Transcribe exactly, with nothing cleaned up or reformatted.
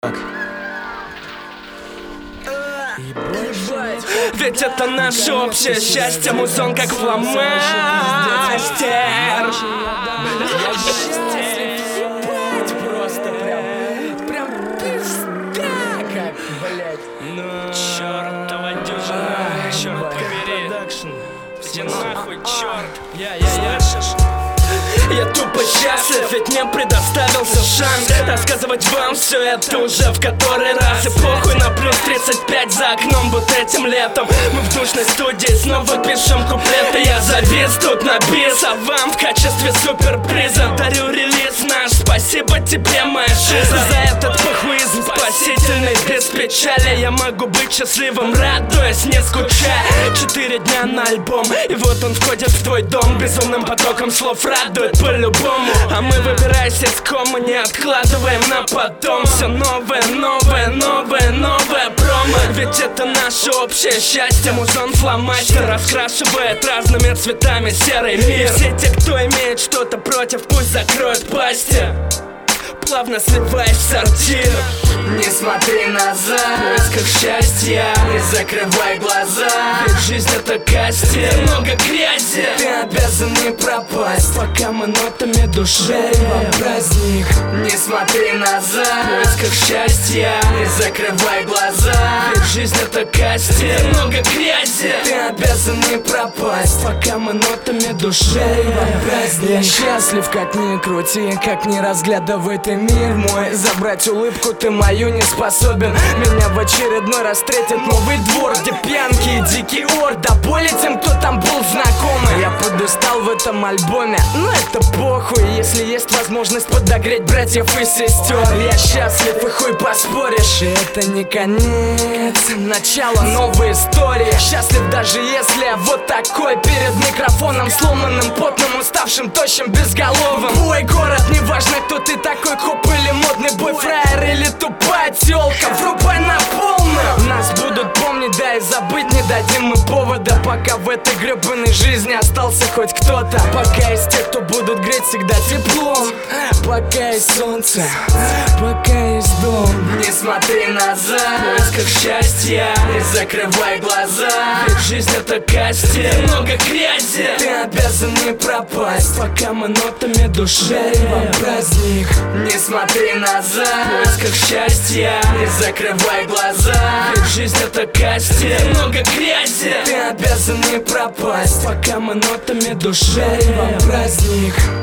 Ведь это наше общее счастье, музон как фломастер. Просто прям, прям пизда, как, блять. Чёртова дюжина, чёрт побери. Все нахуй, чёрт, слышишь? Я тупо счастлив, ведь мне предоставился шанс рассказывать вам все это уже в который раз. И похуй на плюс тридцать пять за окном, вот этим летом мы в душной студии снова пишем куплеты. Я завис тут на бис, а вам в качестве суперприза дарю релиз наш. Спасибо тебе, моя жизнь, за этот похуизм спасительный. Без печали я могу быть счастливым, радуясь, не скучая. Четыре дня на альбом, и вот он входит в твой дом. Безумным потоком слов радует по-любому. А мы, выбираясь из кома, не откладываем на потом. Все новое, новое, новое, новое промо. Ведь это наше общее счастье. Музон фломастер раскрашивает разными цветами серый мир. Все те, кто имеет что-то против, пусть закроют пасти, плавно сливаясь в сортир. Не смотри назад, В поисках счастья не закрывай глаза. Ведь жизнь это кости, много грязи. Ты обязан не пропасть, Пока мы нотами души во праздник. Не смотри В назад, поисках счастья не закрывай глаза. Ведь жизнь это кости, много грязи. Ты обязан не пропасть, Пока мы нотами души во праздник. Я счастлив, как ни крути, как ни разглядывай ты мир мой. Забрать улыбку ты мою не способен. Меня в очередной раз встретит новый двор, где пьянки и дикий ор. До боли тем, кто там был знакомый. Я подустал в этом альбоме, но это похуй. Если есть возможность подогреть братьев и сестер, я счастлив и хуй поспоришь. И это не конец, начало новой истории. Счастлив даже если я вот такой перед микрофоном, сломанным, потным, уставшим, тощим, безголовым. Твой город, неважно кто ты такой, хоп или модный бой, фраер или тупая тёлка, врубай на полную. Нас будут помнить, да и забыть не дадим мы повода. Пока в этой гребаной жизни остался хоть кто-то. Пока есть те, кто будут греть всегда теплом. Пока есть солнце, пока есть дом. Не смотри назад, В поисках счастья не закрывай глаза. Ведь жизнь это кости, много грязи. Ты обязан не пропасть, Пока мы нотами души во праздник. Не смотри В назад, поисках счастья не закрывай глаза. Ведь жизнь это кости, много грязи. Ты обязан не пропасть, Пока мы нотами души во праздник.